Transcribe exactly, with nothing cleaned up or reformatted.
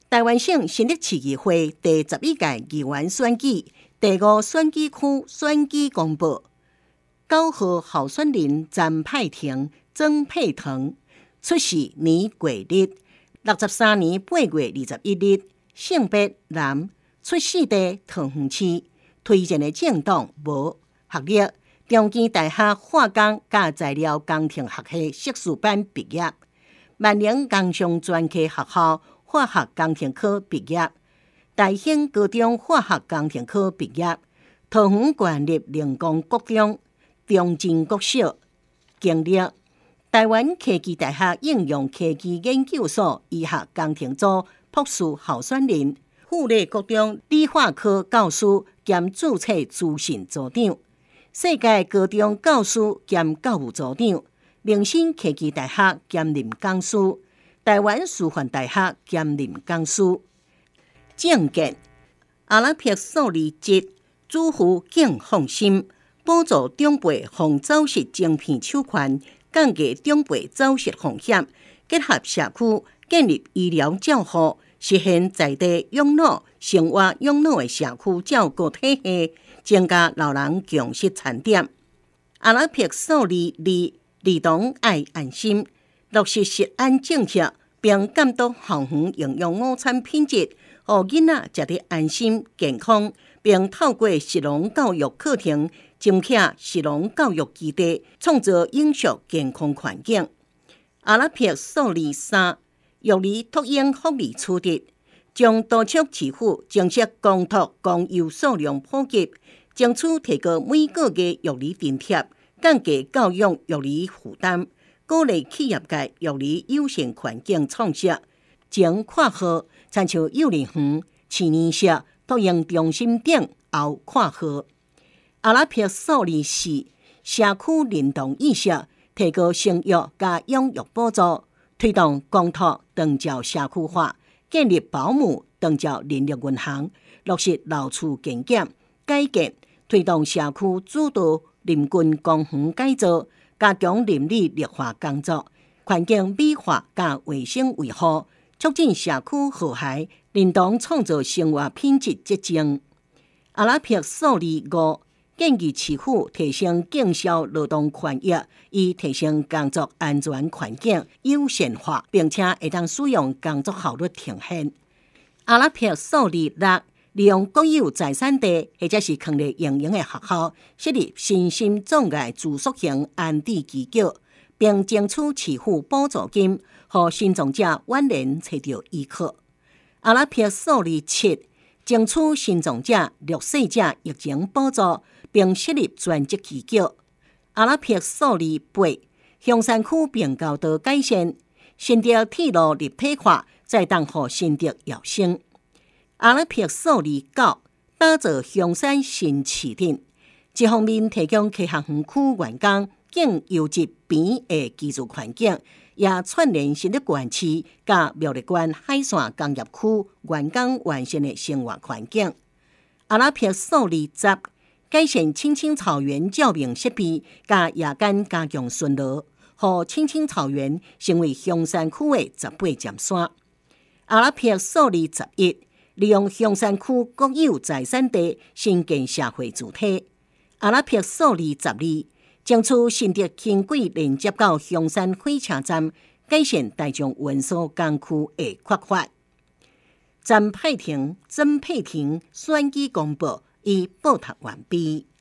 台湾省新北市议会第十一届议员选举第五选举区选举公布，九号候选人詹派廷、曾佩腾，出世年过日六十三年八月二十一日，性别男，出世地桃园市，推荐的政党无，学历中基大学化工甲材料工程学系硕士班毕业，万宁工商专科学校化学工程科毕业，大兴高中化学工程科毕业，桃园县立灵光国中、中正国小经历。台湾科技大学应用科技研究所医学工程组博士候选人，护理国中理化科教师兼注册资讯组长，世界高中教师兼教务组长，明星科技大学兼任讲师，台湾师范大学兼任讲师。政见：阿拉伯数字节主妇更放心，补助长辈防早逝晶片手环，降低长辈早逝风险，结合社区建立医疗照护，实现在地养老、生活养老的社区照顾体系，增加老人共识餐点。阿拉伯数字二，儿童爱安心，落实食安政策，并监督校园营养午餐品质，让囡仔食得安心健康，并透过食农教育课程，增强食农教育基地，创造饮食健康环境。阿拉伯数字三，育儿托婴福利处置，将督促市府正式公托公幼数量普及，争取提高每个月育儿津贴，降低教育育儿负担，鼓励企业界育儿友善环境创设。前括号参照幼儿园、青年社、托婴中心等后括号。阿拉伯数字四，社区认同意识，提高生育加养育补助，推动公托长照社区化，建立保姆长照人力银行，落实老厝建检改建，推动社区主导邻近公园改造，加强邻里绿化工作，环境美化加卫生维护，促进社区和谐，认同创造生活品质结晶。阿拉伯数字五，建议市府提升警消劳动权益，以提升工作安全环境友善化，并且会当使用工作效率呈现。阿拉伯数字六，利用国有财产地或者是权力营营的学校，设立身心障碍住宿型安置机构，并争取市府补助金，让心障者晚年找到依靠。阿拉伯数字七，争取心障者、弱势者疫情补助，并设立专职机构。阿拉伯数字八，香山区并高道改善，新竹铁路立体化，再当予新竹摇升。阿拉伯数字九，打造香山新市镇，一方面提供科学园区员工更优质便的居住环境，也串联新竹县市甲苗栗县海线工业区员工完善的生活环境。阿拉伯数字十，改善青青草原照明设备，甲夜间加强巡逻，让青青草原成为香山区的十八尖山。阿拉伯数字十一，利用香山区国有财产地新建社会主体。阿拉伯数字十二，争取新竹轻轨连接到香山火车站，改善大众运输工区的扩发。詹派廷、曾佩廷选举公布已报读完毕。